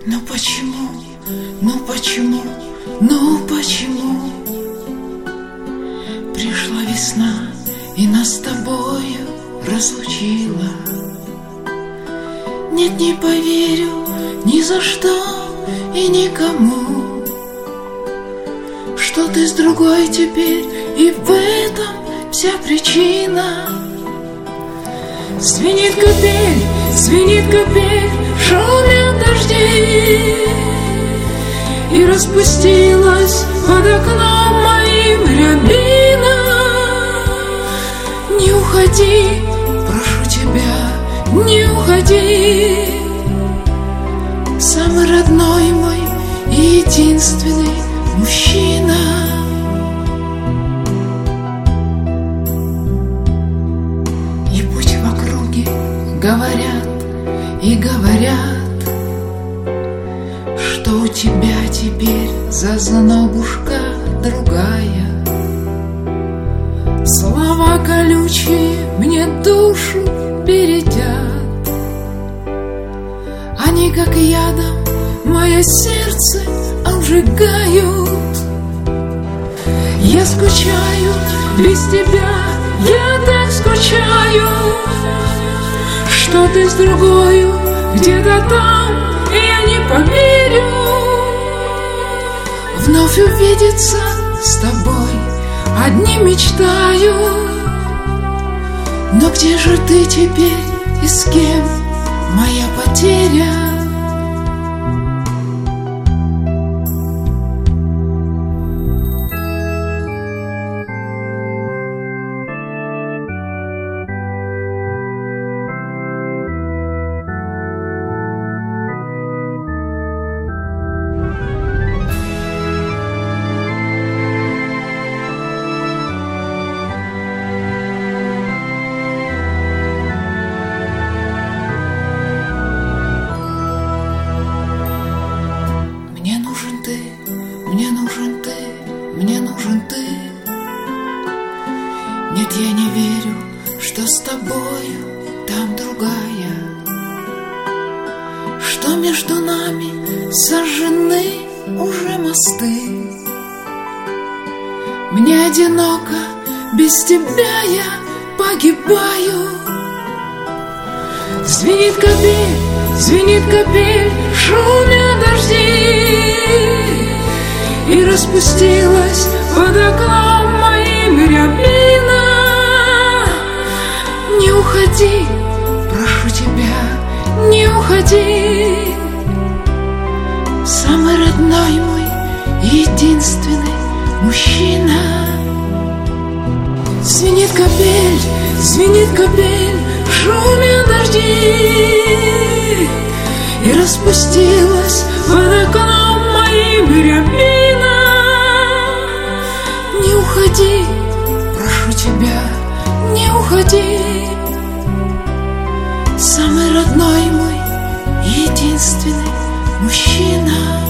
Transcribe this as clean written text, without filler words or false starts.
Но почему, ну почему, ну почему пришла весна и нас с тобою разлучила? Нет, не поверю ни за что и никому, что ты с другой теперь, и в этом вся причина. Звенит капель, шумят дожди, и распустилась под окном моим рябина. Не уходи, прошу тебя, не уходи, самый родной мой и единственный мужчина. И путь в округе говорят и говорят, что у тебя теперь зазнобушка другая. Слова колючие мне душу бередят, они как ядом мое сердце обжигают. Я скучаю без тебя, я так скучаю, что ты с другою где-то там, и я не поверю вновь увидеться с тобой, одни мечтаю. Но где же ты теперь и с кем моя потеря? Мне нужен ты, мне нужен ты. Нет, я не верю, что с тобою там другая, что между нами сожжены уже мосты. Мне одиноко, без тебя я погибаю. Звенит капель, шумят дожди, и распустилась под окном моим рябина. Не уходи, прошу тебя, не уходи, самый родной мой и единственный мужчина. Звенит капель, шумят дожди, и распустилась под окном моим рябина. Не уходи, прошу тебя, не уходи, самый родной мой и единственный мужчина.